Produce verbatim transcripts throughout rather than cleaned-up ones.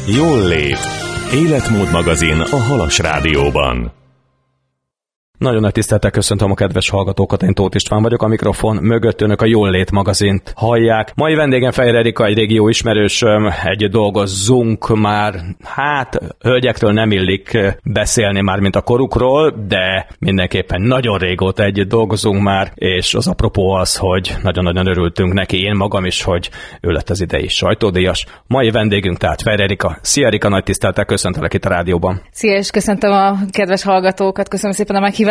Jól lét. Életmód magazin a Halas Rádióban. Nagyon nagy tisztelettel köszöntöm a kedves hallgatókat, én Tóth István vagyok, a mikrofon mögött önök a Jól lét magazint hallják. Mai vendégem Fejér Erika, egy régió ismerősöm, egy dolgozzunk már, hát hölgyektől nem illik beszélni már, mint a korukról, de mindenképpen nagyon régóta együtt dolgozunk már, és az apropó az, hogy nagyon-nagyon örültünk neki, én magam is, hogy ő lett az idei sajtódíjas. Mai vendégünk tehát Fejér Erika. Szia Erika, nagy tisztelettel köszöntelek itt a rádióban. Szia, és köszöntöm a kedves hallgatókat, köszönöm szépen a meghívásodat.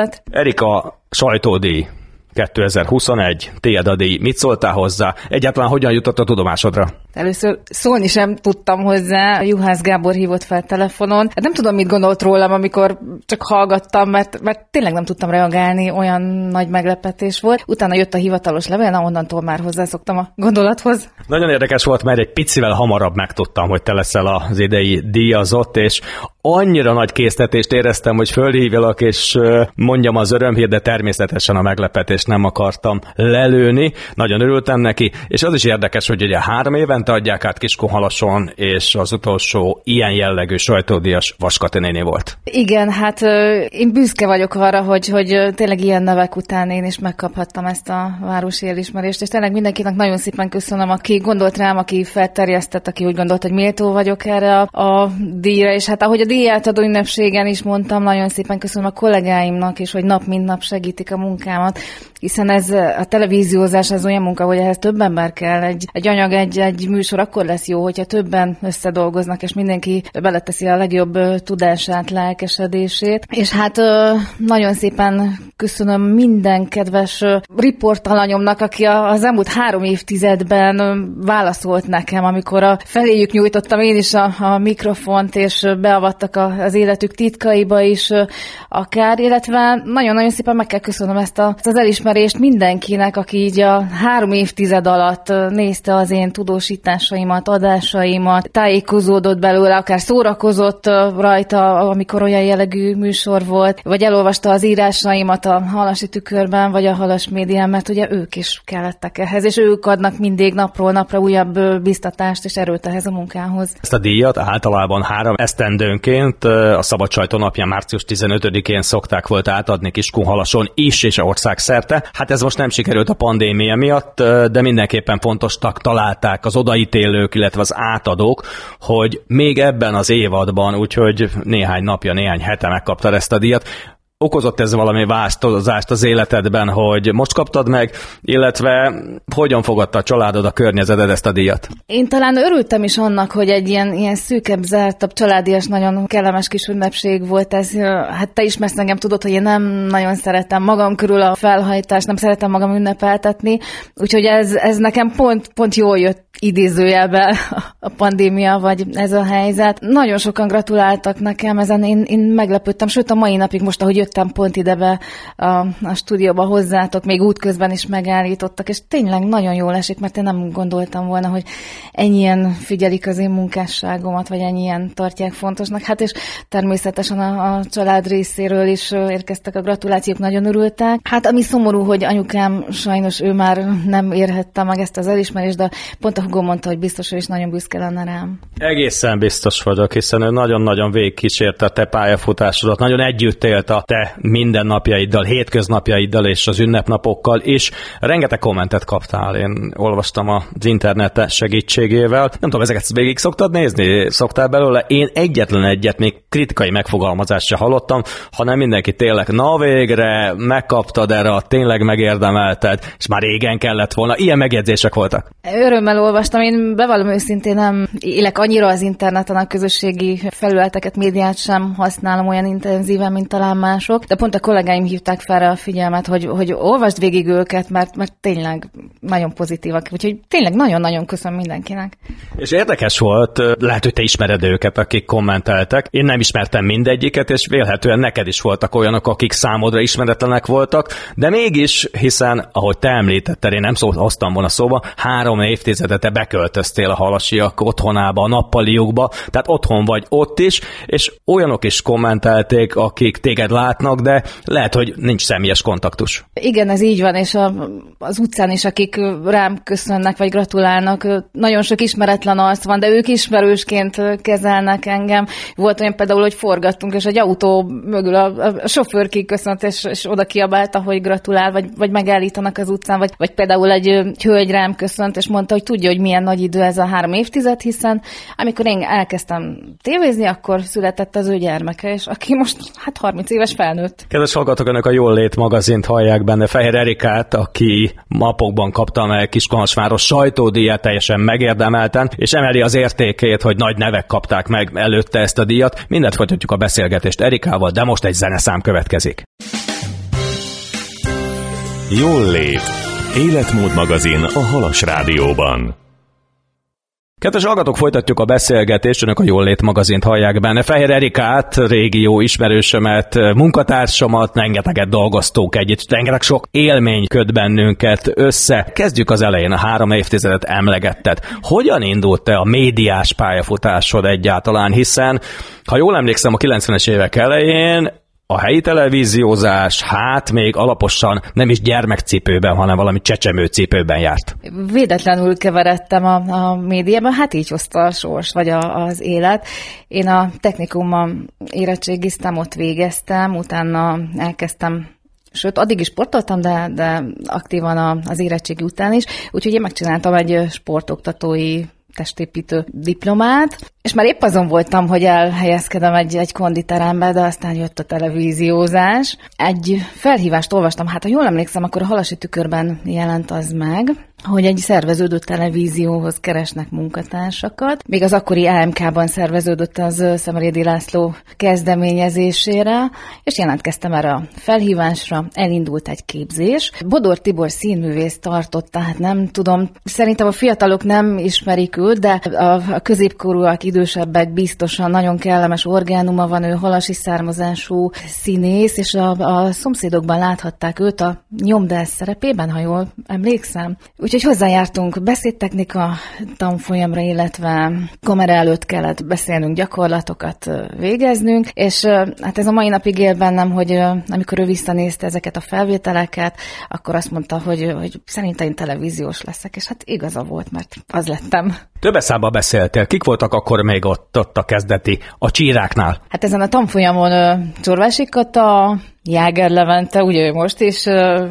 Erika, sajtódíj kétezer-huszonegy, tiéd a díj. Mit szóltál hozzá? Egyáltalán hogyan jutott a tudomásodra? Először szólni sem tudtam hozzá, Juhász Gábor hívott fel telefonon. Hát nem tudom, mit gondolt rólam, amikor csak hallgattam, mert, mert tényleg nem tudtam reagálni, olyan nagy meglepetés volt. Utána jött a hivatalos levél, na onnantól már hozzászoktam a gondolathoz. Nagyon érdekes volt, mert egy picivel hamarabb megtudtam, hogy te leszel az idei díjazott, és annyira nagy késztetést éreztem, hogy fölhívjalak, és mondjam az örömhír, de természetesen a meglepetést nem akartam lelőni. Nagyon örültem neki, és az is érdekes, hogy ugye három évente adják át Kiskunhalason, és az utolsó ilyen jellegű sajtódíjas Vas Kati néni volt. Igen, hát én büszke vagyok arra, hogy, hogy tényleg ilyen nevek után én is megkaphattam ezt a városi elismerést, és tényleg mindenkinek nagyon szépen köszönöm, aki gondolt rám, aki felterjesztett, aki úgy gondolt, hogy méltó vagyok erre a, a díjra, és hát ahogy a díjátadó ünnepségen is mondtam, nagyon szépen köszönöm a kollégáimnak, és hogy nap mint nap segítik a munkámat, hiszen ez a televíziózás az olyan munka, hogy ehhez több ember kell. Egy, egy anyag, egy, egy műsor akkor lesz jó, hogyha többen összedolgoznak, és mindenki beleteszi a legjobb tudását, lelkesedését. És hát nagyon szépen köszönöm minden kedves riportalanyomnak, aki az elmúlt három évtizedben válaszolt nekem, amikor a feléjük nyújtottam én is a, a mikrofont, és beavattak a, az életük titkaiba is akár, illetve nagyon-nagyon szépen meg kell köszönöm ezt, a, ezt az elismerést mindenkinek, aki így a három évtized alatt nézte az én tudósításaimat, adásaimat, tájékozódott belőle, akár szórakozott rajta, amikor olyan jellegű műsor volt, vagy elolvasta az írásaimat a Halasi Tükörben, vagy a Halas Médián, mert ugye ők is kellettek ehhez, és ők adnak mindig napról napra újabb biztatást és erőt ehhez a munkához. Ezt a díjat általában három esztendőnként a Szabad Sajtó napján március tizenötödikén szokták volt átadni Kiskunhalason is, és országszerte. Hát ez most nem sikerült a pandémia miatt, de mindenképpen fontosnak találták az odaítélők, illetve az átadók, hogy még ebben az évadban, úgyhogy néhány napja, néhány hete megkaptad ezt a díjat. Okozott ez valami változást az életedben, hogy most kaptad meg, illetve hogyan fogadta a családod, a környezeted ezt a díjat? Én talán örültem is annak, hogy egy ilyen, ilyen szűkebb, zártabb családias, nagyon kellemes kis ünnepség volt ez. Hát te ismersz engem, tudod, hogy én nem nagyon szeretem magam körül a felhajtást, nem szeretem magam ünnepeltetni, úgyhogy ez, ez nekem pont, pont jól jött idézőjelbe a pandémia, vagy ez a helyzet. Nagyon sokan gratuláltak nekem, ezen én, én meglepődtem, sőt a mai napig most, ahogy jöttem pont idebe a, a stúdióba hozzátok, még útközben is megállítottak, és tényleg nagyon jól esik, mert én nem gondoltam volna, hogy ennyien figyelik az én munkásságomat, vagy ennyien tartják fontosnak. Hát és természetesen a, a család részéről is érkeztek a gratulációk, nagyon örültek. Hát ami szomorú, hogy anyukám sajnos ő már nem érhette meg ezt az elismerést, de pont a hugom mondta, hogy biztos, hogy is nagyon büszke lenne rám. Egészen biztos vagyok, hiszen ő nagyon-nagyon végigkísérte a te pályafutásodat, nagyon együtt élt a te mindennapjaiddal, hétköznapjaiddal és az ünnepnapokkal, és rengeteg kommentet kaptál. Én olvastam az internet segítségével. Nem tudom, ezeket végig szoktad nézni? Szoktál belőle? Én egyetlen egyet, még kritikai megfogalmazást se hallottam, hanem mindenki tényleg, na végre, megkaptad erre, tényleg megérdemelted, és már régen kellett volna. Ilyen megjegyzések voltak. Örömmel olvastam, én bevallom őszintén nem élek annyira az interneten, a közösségi felületeket, médiát sem használom olyan intenzíven, mint talán mások, de pont a kollégáim hívták fel a figyelmet, hogy, hogy olvasd végig őket, mert, mert tényleg nagyon pozitívak, úgyhogy tényleg nagyon-nagyon köszönöm mindenkinek. És érdekes volt, lehet, hogy te ismered őket, akik kommenteltek. Én nem ismertem mindegyiket, és vélhetően neked is voltak olyanok, akik számodra ismeretlenek voltak, de mégis, hiszen, ahogy te említetted, én nem szó, hoztam volna szóba, három évtizedet te beköltöztél a halasiak otthonába, a nappaliukba, tehát otthon vagy ott is, és olyanok is kommentelték, akik téged láttak, látnak, de lehet, hogy nincs személyes kontaktus. Igen, ez így van, és a, az utcán is, akik rám köszönnek, vagy gratulálnak, nagyon sok ismeretlen arc van, de ők ismerősként kezelnek engem. Volt olyan például, hogy forgattunk, és egy autó mögül a, a sofőr kiköszönt, és, és oda kiabálta, hogy gratulál, vagy, vagy megállítanak az utcán, vagy, vagy például egy, egy hölgy rám köszönt, és mondta, hogy tudja, hogy milyen nagy idő ez a három évtized, hiszen amikor én elkezdtem tévézni, akkor született az ő gyermeke, és aki most hát harminc éves felnőtt. Kedves hallgatók, önök a Jól Lét magazint hallják, benne Fehér Erikát, aki napokban kapta meg Kiskunhalasváros sajtódíjat teljesen megérdemelten, és emeli az értékét, hogy nagy nevek kapták meg előtte ezt a díjat. Mindent folytatjuk a beszélgetést Erikával, de most egy zeneszám következik. Jól Lét. Életmód magazin a Halas Rádióban. Kedves hallgatók, folytatjuk a beszélgetést, önök a Jól Lét magazint hallják benne. Fehér Erikát, régi jó ismerősömet, munkatársamat, rengeteget dolgoztunk együtt, rengeteg sok élmény köt bennünket össze. Kezdjük az elején, a három évtizedet emlegetted. Hogyan indult te a médiás pályafutásod egyáltalán, hiszen, ha jól emlékszem, a kilencvenes évek elején a helyi televíziózás, hát még alaposan nem is gyermekcipőben, hanem valami csecsemőcipőben járt. Véletlenül keveredtem a, a médiában, hát így hozta a sors, vagy a, az élet. Én a technikumban érettségiztem, ott végeztem, utána elkezdtem, sőt, addig is sportoltam, de, de aktívan a, az érettségi után is, úgyhogy én megcsináltam egy sportoktatói testépítő diplomát, és már épp azon voltam, hogy elhelyezkedem egy, egy konditerembe, de aztán jött a televíziózás. Egy felhívást olvastam, hát ha jól emlékszem, akkor a Halasi Tükörben jelent az meg, hogy egy szerveződő televízióhoz keresnek munkatársakat. Még az akkori á em ká-ban szerveződött az Szemerédi László kezdeményezésére, és jelentkeztem erre a felhívásra, elindult egy képzés. Bodor Tibor színművész tartott, tehát nem tudom, szerintem a fiatalok nem ismerik őt, de a, a középkorúak, idősebbek biztosan nagyon kellemes orgánuma van, ő halasi származású színész, és a, a szomszédokban láthatták őt a Nyomdász szerepében, ha jól emlékszem. Úgyhogy hozzájártunk beszédtechnika tanfolyamra, illetve kamera előtt kellett beszélnünk, gyakorlatokat végeznünk, és hát ez a mai napig él bennem, hogy amikor ő visszanézte ezeket a felvételeket, akkor azt mondta, hogy, hogy szerintem én televíziós leszek, és hát igaza volt, mert az lettem. Több szába beszéltél. Kik voltak akkor még ott, ott a kezdeti, a csíráknál? Hát ezen a tanfolyamon Csorvási Kata, Jáger Levente, ugye most is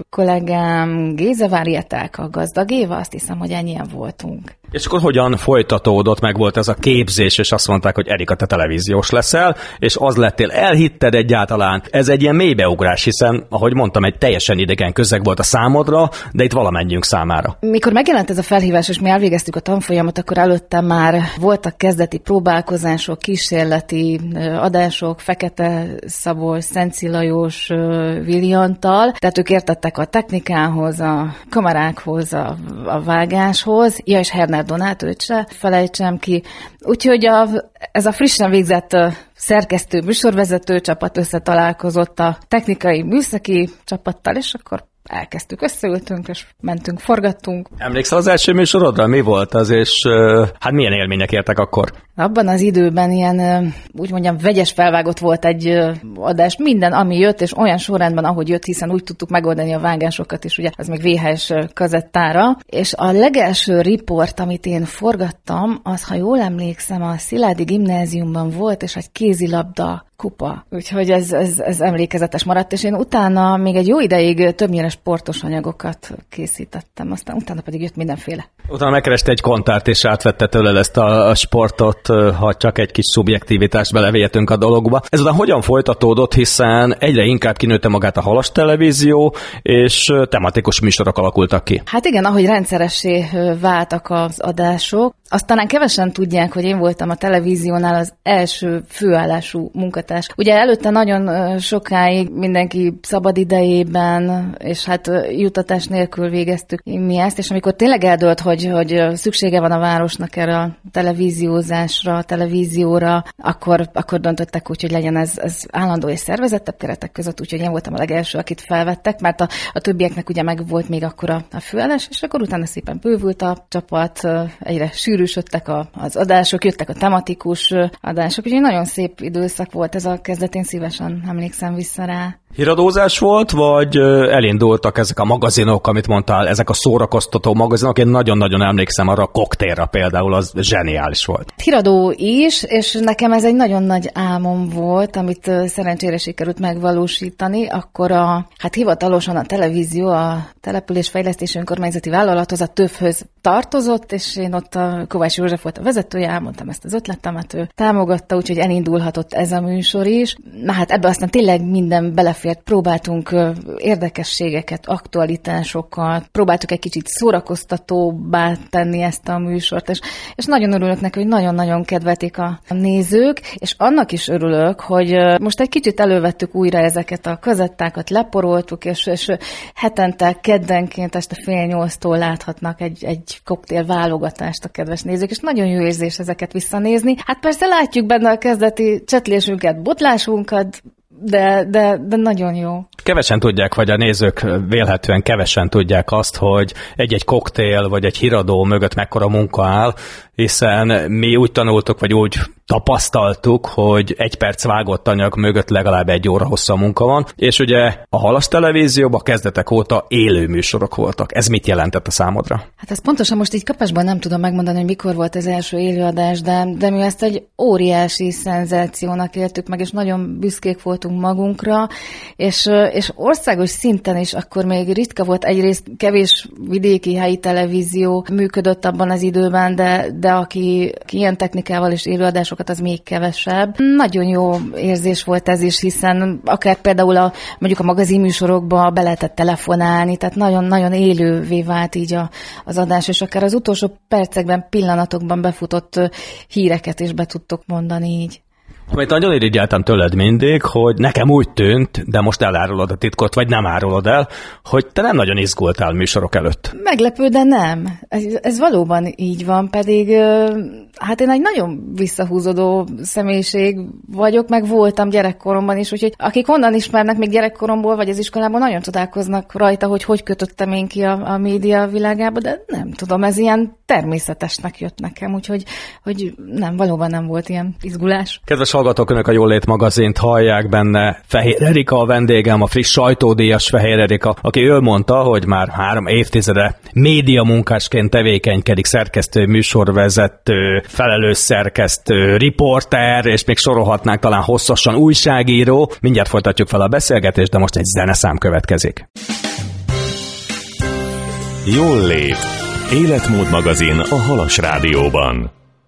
kollégám Géza Várieták, a Gazdag Éva, azt hiszem, hogy ennyien voltunk. És akkor hogyan folytatódott, meg volt ez a képzés, és azt mondták, hogy Erika, te televíziós leszel, és az lettél, elhitted egyáltalán. Ez egy ilyen mélybeugrás, hiszen, ahogy mondtam, egy teljesen idegen közeg volt a számodra, de itt valamennyünk számára. Mikor megjelent ez a felhívás, és mi elvégeztük a tanfolyamot, akkor előtte már voltak kezdeti próbálkozások, kísérleti adások, Fekete Szabolcs, Szenci Lajos, Vili Antal, tehát ők értettek a technikához, a kamerákhoz, a, a vágáshoz, ja, és Herner Donát, őt se felejtsem ki. Úgyhogy a, ez a frissen végzett szerkesztő műsorvezető csapat összetalálkozott a technikai műszaki csapattal, és akkor elkezdtük, összeültünk, és mentünk, forgattunk. Emlékszel az első műsorodra? Mi volt az, és hát milyen élmények értek akkor? Abban az időben ilyen, úgy mondjam, vegyes felvágott volt egy adás, minden, ami jött, és olyan sorrendben, ahogy jött, hiszen úgy tudtuk megoldani a vágásokat is, ugye, az még vé há es kazettára. És a legelső riport, amit én forgattam, az, ha jól emlékszem, a Szilágyi Gimnáziumban volt, és egy kézilabda kupa. Úgyhogy ez, ez, ez emlékezetes maradt, és én utána még egy jó ideig többnyire sportos anyagokat készítettem, aztán utána pedig jött mindenféle. Utána megkereste egy kontárt, és átvette tőled ezt a, a sportot, ha csak egy kis szubjektivitást belevihetünk a dologba. Ezután hogyan folytatódott, hiszen egyre inkább kinőtte magát a Halas televízió, és tematikus műsorok alakultak ki? Hát igen, ahogy rendszeressé váltak az adások, azt talán kevesen tudják, hogy én voltam a televíziónál az első főállású munkatárs. Ugye előtte nagyon sokáig mindenki szabad idejében, és hát juttatás nélkül végeztük mi ezt, és amikor tényleg eldőlt, hogy, hogy szüksége van a városnak erre a televíziózásra, a televízióra, akkor, akkor döntöttek úgy, hogy legyen ez, ez állandó és szervezettebb keretek között, úgyhogy én voltam a legelső, akit felvettek, mert a, a többieknek ugye meg volt még akkor a, a főállás, és akkor utána szépen bővült a csapat, egyre sűrűsödtek a, az adások, jöttek a tematikus adások, úgyhogy nagyon szép időszak volt volt ez a kezdet, én szívesen emlékszem vissza rá. Híradózás volt, vagy elindultak ezek a magazinok, amit mondtál, ezek a szórakoztató magazinok? Én nagyon-nagyon emlékszem arra a koktélra például, az zseniális volt. Híradó is, és nekem ez egy nagyon nagy álmom volt, amit szerencsére sikerült megvalósítani. Akkor a, hát hivatalosan a televízió, a Településfejlesztési Önkormányzati Vállalathoz, a TÖV-höz tartozott, és én ott a Kovács József volt a vezetője, elmondtam ezt az ötletemet, ő támogatta, úgyhogy elindulhatott ez a műsor is. Na hát ebbe aztán tényleg minden belefért. Próbáltunk érdekességeket, aktualitásokat, próbáltuk egy kicsit szórakoztatóbbá tenni ezt a műsort, és, és nagyon örülök neki, hogy nagyon-nagyon kedvelték a nézők, és annak is örülök, hogy most egy kicsit elővettük újra ezeket a kazettákat, leporoltuk, és, és hetente, keddenként este fél nyolctól láthatnak egy, egy koktél válogatást a kedves nézők, és nagyon jó érzés ezeket visszanézni. Hát persze látjuk benne a kezdeti csetlésünket, botlásunkat, De, de, de nagyon jó. Kevesen tudják, vagy a nézők vélhetően kevesen tudják azt, hogy egy-egy koktél, vagy egy híradó mögött mekkora munka áll, hiszen mi úgy tanultuk, vagy úgy tapasztaltuk, hogy egy perc vágott anyag mögött legalább egy óra hosszú munka van, és ugye a Halas Televízióban kezdetek óta élő műsorok voltak. Ez mit jelentett a számodra? Hát ezt pontosan most így kapásban nem tudom megmondani, hogy mikor volt az első élőadás, de, de mi ezt egy óriási szenzációnak éltük meg, és nagyon büszkék voltunk magunkra, és, és országos szinten is akkor még ritka volt, egyrészt kevés vidéki helyi televízió működött abban az időben, de, de aki, aki ilyen technikával és élőadásokat, az még kevesebb. Nagyon jó érzés volt ez is, hiszen akár például a, mondjuk a magazinműsorokba be lehetett telefonálni, tehát nagyon-nagyon élővé vált így a, az adás, és akár az utolsó percekben, pillanatokban befutott híreket is be tudtok mondani így. Amit nagyon irigyeltem tőled mindig, hogy nekem úgy tűnt, de most elárulod a titkot, vagy nem árulod el, hogy te nem nagyon izgultál műsorok előtt. Meglepő, de nem. Ez, ez valóban így van, pedig hát én egy nagyon visszahúzódó személyiség vagyok, meg voltam gyerekkoromban is, úgyhogy akik onnan ismernek még gyerekkoromból, vagy az iskolában, nagyon csodálkoznak rajta, hogy hogy kötöttem én ki a, a média világába, de nem tudom, ez ilyen természetesnek jött nekem, úgyhogy hogy nem, valóban nem volt ilyen izgulás. Kedves hallgatók, önök a Jólét magazint hallják, benne Fehér Erika a vendégem, a friss sajtódíjas Fehér Erika, aki ő mondta, hogy már három évtizede médiamunkásként tevékenykedik, szerkesztő, műsorvezető, felelős szerkesztő, riporter, és még sorolhatnánk talán hosszasan újságíró. Mindjárt folytatjuk fel a beszélgetést, de most egy zeneszám következik. Jólét. Életmód magazin a Halas Rádióban.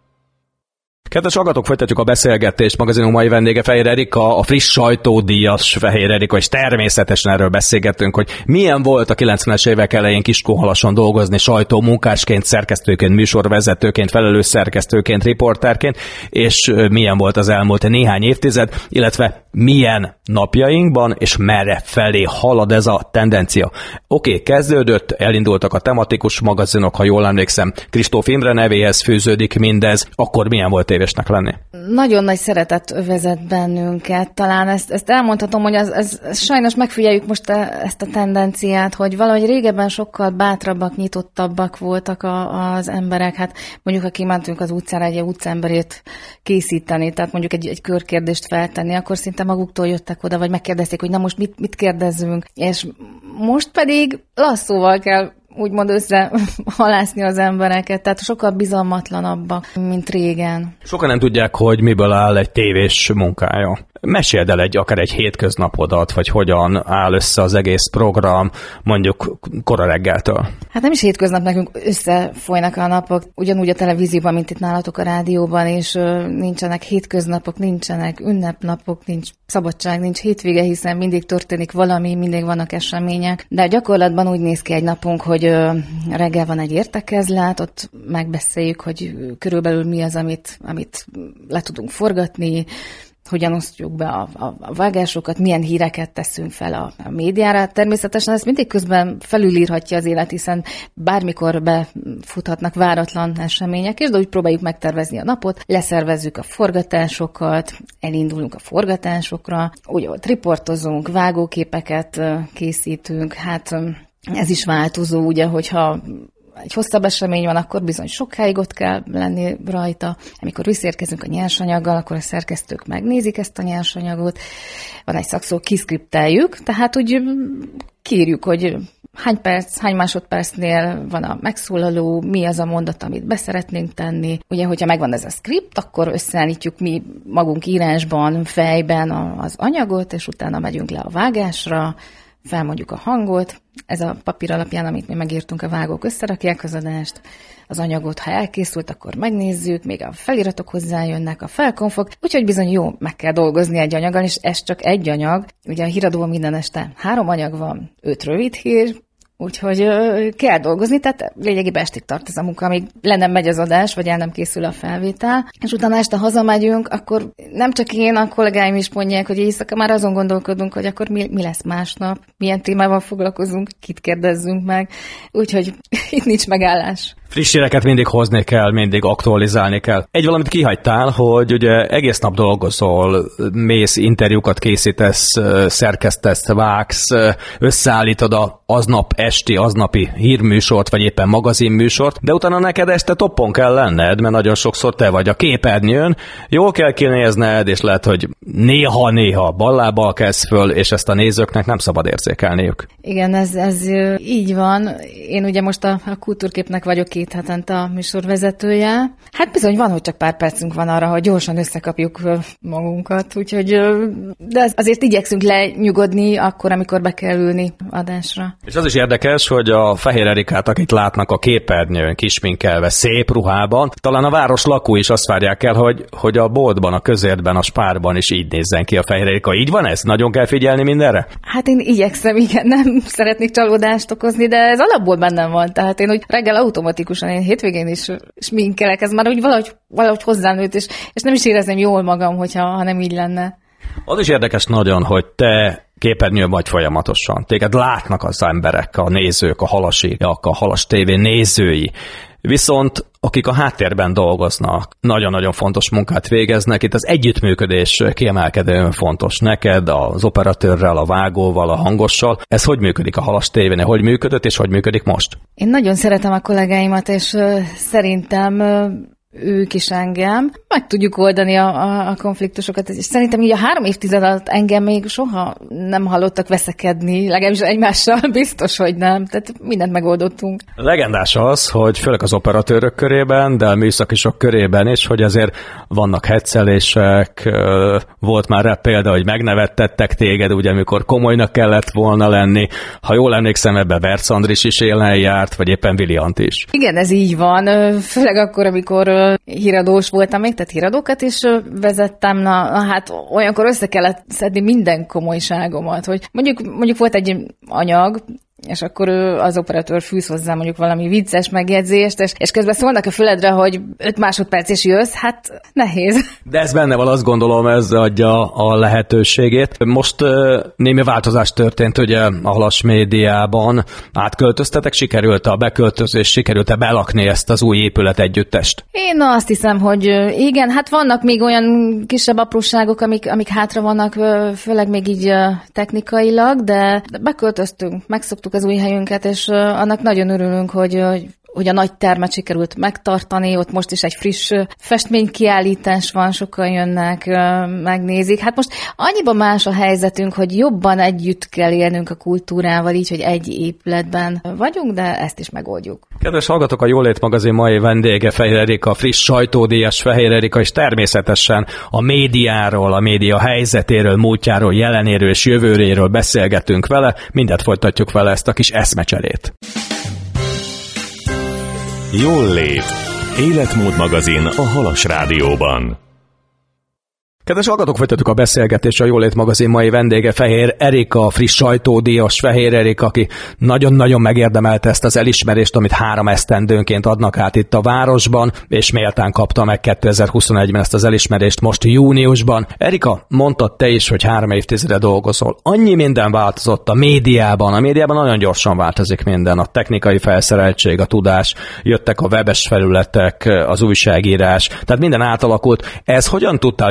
Kedves hallgatók, folytatjuk a beszélgetést. Magazinunk mai vendége Fehér Erika, a friss sajtódíjas Fehér Erika, és természetesen erről beszélgettünk, hogy milyen volt a kilencvenes évek elején Kiskunhalason dolgozni sajtómunkásként, szerkesztőként, műsorvezetőként, felelős szerkesztőként, riporterként, és milyen volt az elmúlt néhány évtized, illetve milyen napjainkban, és merre felé halad ez a tendencia. Oké, okay, kezdődött, elindultak a tematikus magazinok, ha jól emlékszem, Kristóf Imre nevéhez fűződik mindez, akkor milyen volt évesnek lenni? Nagyon nagy szeretet övezett bennünket. Talán ezt, ezt elmondhatom, hogy az, ez, ez sajnos megfigyeljük most a, ezt a tendenciát, hogy valahogy régebben sokkal bátrabbak, nyitottabbak voltak a, az emberek. Hát mondjuk, ha kimentünk az utcára egy utcaemberét készíteni, tehát mondjuk egy, egy körkérdést feltenni, akkor szinte maguktól jöttek oda, vagy megkérdezték, hogy na most mit, mit kérdezzünk. És most pedig lasszóval kell úgymond össze halászni az embereket, tehát sokkal bizalmatlanabbak, mint régen. Sokan nem tudják, hogy miből áll egy tévés munkája. Meséld el egy, akár egy hétköznapodat, vagy hogyan áll össze az egész program, mondjuk kora reggeltől. Hát nem is hétköznap, nekünk összefolynak a napok, ugyanúgy a televízióban, mint itt nálatok a rádióban, és nincsenek hétköznapok, nincsenek ünnepnapok, nincs szabadság, nincs hétvége, hiszen mindig történik valami, mindig vannak események. De gyakorlatban úgy néz ki egy napunk, hogy reggel van egy értekezlet, ott megbeszéljük, hogy körülbelül mi az, amit, amit le tudunk forgatni, hogyan osztjuk be a, a, a vágásokat, milyen híreket teszünk fel a, a médiára. Természetesen ezt mindig közben felülírhatja az élet, hiszen bármikor befuthatnak váratlan események, és de úgy próbáljuk megtervezni a napot, leszervezzük a forgatásokat, elindulunk a forgatásokra, úgy ott riportozunk, vágóképeket készítünk, hát ez is változó, ugye, hogyha egy hosszabb esemény van, akkor bizony sokáig ott kell lenni rajta. Amikor visszérkezünk a nyersanyaggal, akkor a szerkesztők megnézik ezt a nyersanyagot. Van egy szakszó, kiszkripteljük, tehát úgy kírjuk, hogy hány perc, hány másodpercnél van a megszólaló, mi az a mondat, amit beszeretnénk tenni. Ugye, hogyha megvan ez a script, akkor összeállítjuk mi magunk írásban, fejben az anyagot, és utána megyünk le a vágásra, felmondjuk a hangot. Ez a papír alapján, amit mi megírtunk, a vágók összerakják az adást, az anyagot, ha elkészült, akkor megnézzük, még a feliratok hozzájönnek, a felkonfok, úgyhogy bizony jó, meg kell dolgozni egy anyaggal, és ez csak egy anyag. Ugye a híradóban minden este három anyag van, öt rövid hír, úgyhogy ö, kell dolgozni, tehát lényegében estig tart ez a munka, amíg le nem megy az adás, vagy el nem készül a felvétel, és utána este hazamegyünk, akkor nem csak én, a kollégáim is mondják, hogy éjszaka már azon gondolkodunk, hogy akkor mi, mi lesz másnap, milyen témával foglalkozunk, kit kérdezzünk meg, úgyhogy itt nincs megállás. Friss híreket mindig hozni kell, mindig aktualizálni kell. Egy valamit kihagytál, hogy ugye egész nap dolgozol, mész, interjúkat készítesz, szerkesztesz, vágsz, összeállítod a aznap esti, aznapi hírműsort, vagy éppen magazinműsort, de utána neked este toppon kell lenned, mert nagyon sokszor te vagy a képernyőn, jól kell kinézned, és lehet, hogy néha-néha ballábbal kezd föl, és ezt a nézőknek nem szabad érzékelniük. Igen, ez, ez így van. Én ugye most a, a Kultúrképnek vagyok két hetente a műsorvezetője. Hát bizony van, hogy csak pár percünk van arra, hogy gyorsan összekapjuk magunkat, úgyhogy de azért igyekszünk lenyugodni akkor, amikor be kell ülni adásra. És az is érdekes, hogy a Fehér Erikát, akit látnak a képernyőn, kisminkelve, szép ruhában, talán a város lakói is azt várják el, hogy, hogy a boltban, a közértben, a Spárban is így nézzen ki a Fehér Erika. Így van ez? Nagyon kell figyelni mindenre? Hát én igyekszem, igen, nem szeretnék csalódást okozni, de ez alapból bennem van. Tehát én úgy reggel automatikusan, én hétvégén is sminkelek, ez már úgy valahogy, valahogy hozzánőtt, és, és nem is érezném jól magam, hogyha ha nem így lenne. Az is érdekes nagyon, hogy te képernyőn vagy folyamatosan. Téged látnak az emberek, a nézők, a halasiak, a Halas té vé nézői. Viszont akik a háttérben dolgoznak, nagyon-nagyon fontos munkát végeznek. Itt az együttműködés kiemelkedően fontos neked, az operatőrrel, a vágóval, a hangossal. Ez hogy működik a Halas té vén? Hogy működött, és hogy működik most? Én nagyon szeretem a kollégáimat, és uh, szerintem uh, ők is engem. Meg tudjuk oldani a, a, a konfliktusokat. És szerintem így a három évtized alatt engem még soha nem hallottak veszekedni, legalábbis egymással biztos, hogy nem. Tehát mindent megoldottunk. Legendás az, hogy főleg az operatőrök körében, de a műszakisok körében is, hogy azért vannak heccelések, volt már rá példa, hogy megnevettettek téged, ugye, amikor komolynak kellett volna lenni. Ha jól emlékszem, ebbe Verc Andris is élen járt, vagy éppen Viliant is. Igen, ez így van. Főleg akkor, amikor híradós voltam még, tehát híradókat is vezettem, na, na hát olyankor össze kellett szedni minden komolyságomat, hogy mondjuk, mondjuk volt egy anyag, és akkor az operatőr fűz hozzá mondjuk valami vicces megjegyzést, és, és közben szólnak a füledre, hogy öt másodperc is jössz, hát nehéz. De ez benne van, azt gondolom, ez adja a lehetőségét. Most uh, némi változás történt ugye a Halas médiában. Átköltöztetek, sikerült a beköltözés, sikerült-e belakni ezt az új épület együttest? Én azt hiszem, hogy igen, hát vannak még olyan kisebb apróságok, amik, amik hátra vannak, főleg még így technikailag, de beköltöztünk, megszoktuk az új helyünket, és annak nagyon örülünk, hogy, hogy a nagy termet sikerült megtartani, ott most is egy friss festménykiállítás van, sokan jönnek, megnézik. Hát most annyiban más a helyzetünk, hogy jobban együtt kell élnünk a kultúrával, így, hogy egy épületben vagyunk, de ezt is megoldjuk. Kedves hallgatók, a Jólét magazin mai vendége Fehér Erika, friss sajtódíjas Fehér Erika, és természetesen a médiáról, a média helyzetéről, múltjáról, jelenéről és jövőréről beszélgetünk vele, mindent folytatjuk vele ezt a kis eszmecserét. Jólét. Életmód magazin a Halas Rádióban. Kedves hallgatók, folytatjuk a beszélgetést, a Jólét magazin mai vendége Fehér Erika, friss sajtódíjas Fehér Erika, aki nagyon-nagyon megérdemelte ezt az elismerést, amit három esztendőnként adnak át itt a városban, és méltán kapta meg kétezer-huszonegyben ezt az elismerést most júniusban. Erika, mondtad te is, hogy három évtizede dolgozol. Annyi minden változott a médiában, a médiában nagyon gyorsan változik minden, a technikai felszereltség, a tudás, jöttek a webes felületek, az újságírás, tehát minden átalakult. Ez hogyan tudtál viszonyulni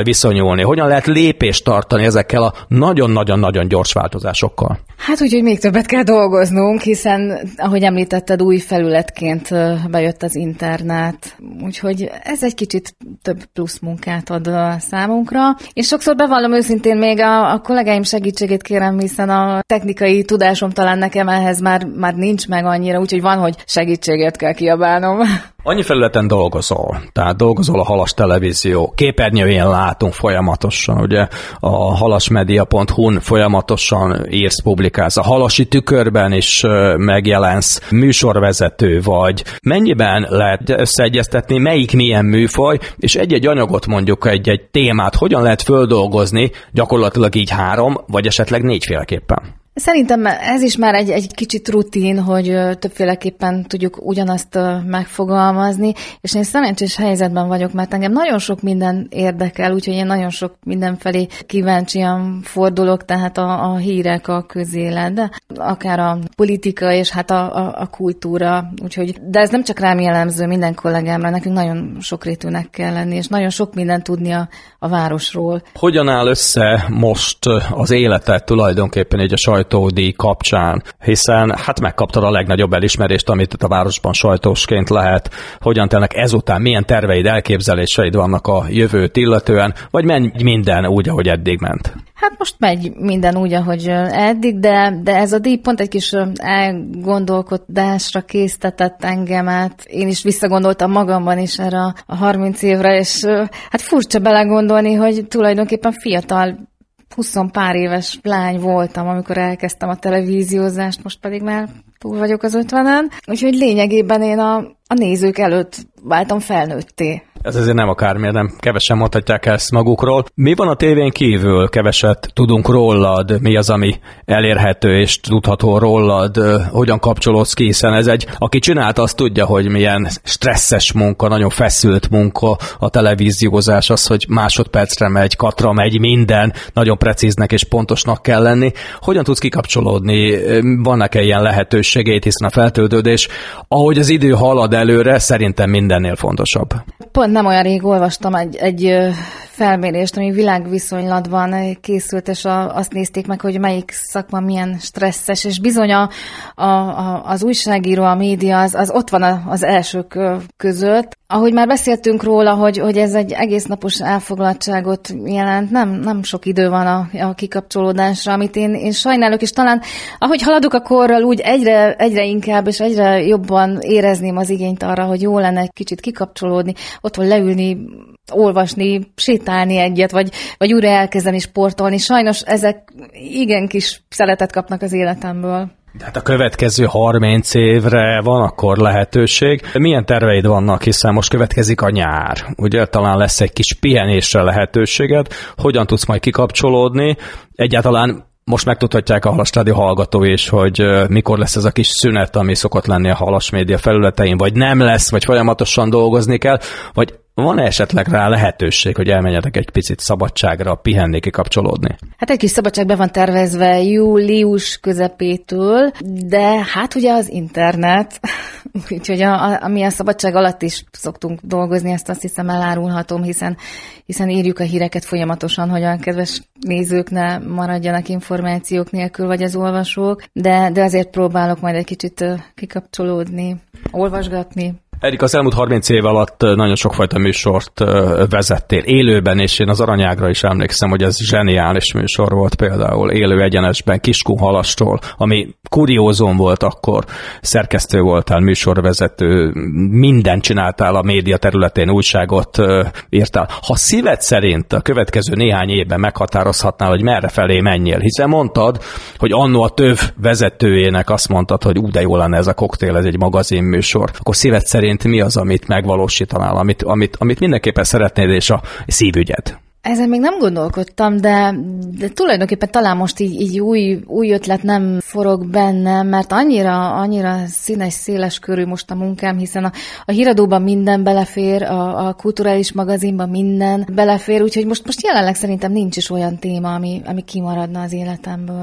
viszonyulni? Hogyan lehet lépést tartani ezekkel a nagyon-nagyon-nagyon gyors változásokkal? Hát úgy, hogy még többet kell dolgoznunk, hiszen, ahogy említetted, új felületként bejött az internet, úgyhogy ez egy kicsit több plusz munkát ad számunkra. És sokszor bevallom őszintén, még a, a kollégáim segítségét kérem, hiszen a technikai tudásom talán nekem ehhez már, már nincs meg annyira, úgyhogy van, hogy segítséget kell kiabálnom. Annyi felületen dolgozol, tehát dolgozol a Halas Televízió, képernyőjén látunk folyamatosan, ugye a halasmedia pont hu-n folyamatosan írsz, publikálsz, a Halasi Tükörben is megjelensz, műsorvezető vagy. Mennyiben lehet összeegyeztetni, melyik milyen műfaj, és egy-egy anyagot, mondjuk egy-egy témát hogyan lehet földolgozni, gyakorlatilag így három, vagy esetleg négyféleképpen? Szerintem ez is már egy, egy kicsit rutin, hogy többféleképpen tudjuk ugyanazt megfogalmazni, és én szerencsés helyzetben vagyok, mert engem nagyon sok minden érdekel, úgyhogy én nagyon sok mindenfelé kíváncsian fordulok, tehát a, a hírek, a közélet, de akár a politika és hát a, a, a kultúra, úgyhogy, de ez nem csak rám jellemző, minden kollégámra, nekünk nagyon sokrétűnek kell lenni, és nagyon sok mindent tudni a, a városról. Hogyan áll össze most az életed tulajdonképpen így a sajtódíj kapcsán, hiszen hát megkaptad a legnagyobb elismerést, amit a városban sajtósként lehet. Hogyan telnek ezután, milyen terveid, elképzeléseid vannak a jövőt illetően, vagy menj minden úgy, ahogy eddig ment? Hát most megy minden úgy, ahogy eddig, de, de ez a díj pont egy kis elgondolkodásra késztetett engemet. Én is visszagondoltam magamban is erre a harminc évre, és hát furcsa belegondolni, hogy tulajdonképpen fiatal, húsz pár éves lány voltam, amikor elkezdtem a televíziózást, most pedig már túl vagyok az ötvenen. Úgyhogy lényegében én a, a nézők előtt váltam felnőtté. Ez azért nem akármiért, nem kevesen mondhatják ezt magukról. Mi van a tévén kívül? Keveset tudunk rólad, mi az, ami elérhető és tudható rólad, hogyan kapcsolódsz ki, hiszen ez egy, aki csinálta, azt tudja, hogy milyen stresszes munka, nagyon feszült munka a televíziózás, az, hogy másodpercre megy, katra megy, minden, nagyon precíznek és pontosnak kell lenni. Hogyan tudsz kikapcsolódni? Vannak-e ilyen lehetőségét, hiszen a feltöltődés, ahogy az idő halad előre, szerintem mindennél fontosabb. Pont nem olyan rég olvastam egy, egy felmérést, ami világviszonylatban készült, és a, azt nézték meg, hogy melyik szakma milyen stresszes, és bizony a, a, az újságíró, a média, az, az ott van az elsők között. Ahogy már beszéltünk róla, hogy, hogy ez egy egész napos elfoglaltságot jelent, nem, nem sok idő van a, a kikapcsolódásra, amit én, én sajnálok, és talán ahogy haladok a korral, úgy egyre, egyre inkább és egyre jobban érezném az igényt arra, hogy jó lenne egy kicsit kikapcsolódni, otthon leülni, olvasni, sétálni egyet, vagy, vagy újra elkezdeni sportolni. Sajnos ezek igen kis szeletet kapnak az életemből. De hát a következő harminc évre van akkor lehetőség. Milyen terveid vannak, hiszen most következik a nyár. Ugye talán lesz egy kis pihenésre lehetőséged. Hogyan tudsz majd kikapcsolódni? Egyáltalán most megtudhatják a Halas Rádió hallgatói is, hogy mikor lesz ez a kis szünet, ami szokott lenni a Halas média felületein, vagy nem lesz, vagy folyamatosan dolgozni kell, vagy van esetleg rá lehetőség, hogy elmenjetek egy picit szabadságra, pihenni, kikapcsolódni? Hát egy kis szabadság be van tervezve július közepétől, de hát ugye az internet, úgyhogy a, a, ami a szabadság alatt is szoktunk dolgozni, ezt azt hiszem elárulhatom, hiszen, hiszen írjuk a híreket folyamatosan, hogy a kedves nézők ne maradjanak információk nélkül, vagy az olvasók, de, de azért próbálok majd egy kicsit kikapcsolódni, olvasgatni. Erik, az elmúlt harminc év alatt nagyon sokfajta műsort vezettél élőben, és én az Aranyágra is emlékszem, hogy ez zseniális műsor volt például élő egyenesben Kiskunhalastól, ami kuriózum volt akkor, szerkesztő voltál, műsorvezető, mindent csináltál a média területén, újságot írtál. Ha szíved szerint a következő néhány évben meghatározhatnál, hogy merre felé menjél, hiszen mondtad, hogy annó a TÖV vezetőjének azt mondtad, hogy ú, de jó lenne ez a koktél, ez egy magazinműsor, akkor szíved szerint mi az, amit megvalósítanál, amit, amit, amit mindenképpen szeretnéd, és a szívügyed? Ezen még nem gondolkodtam, de, de tulajdonképpen talán most így, így új, új ötlet nem forog bennem, mert annyira, annyira színes, széles körű most a munkám, hiszen a, a híradóban minden belefér, a, a kulturális magazinban minden belefér, úgyhogy most, most jelenleg szerintem nincs is olyan téma, ami, ami kimaradna az életemből.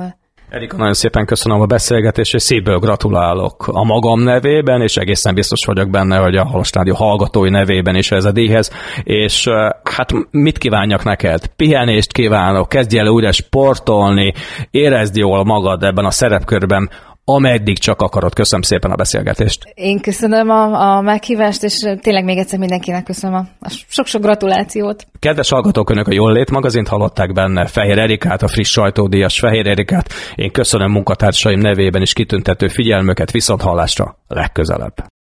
Erika, nagyon szépen köszönöm a beszélgetést, és szívből gratulálok a magam nevében, és egészen biztos vagyok benne, hogy a Halas Rádió hallgatói nevében is ez a díjhez, és hát mit kívánjak neked? Pihenést kívánok, kezdj el újra sportolni, érezd jól magad ebben a szerepkörben, ameddig csak akarod. Köszönöm szépen a beszélgetést. Én köszönöm a, a meghívást, és tényleg még egyszer mindenkinek köszönöm a, a sok-sok gratulációt. Kedves hallgatók, önök a Jól Lét magazint hallották benne, Fehér Erikát, a friss sajtódíjas Fehér Erikát. Én köszönöm munkatársaim nevében is kitüntető figyelmüket, viszonthallásra legközelebb.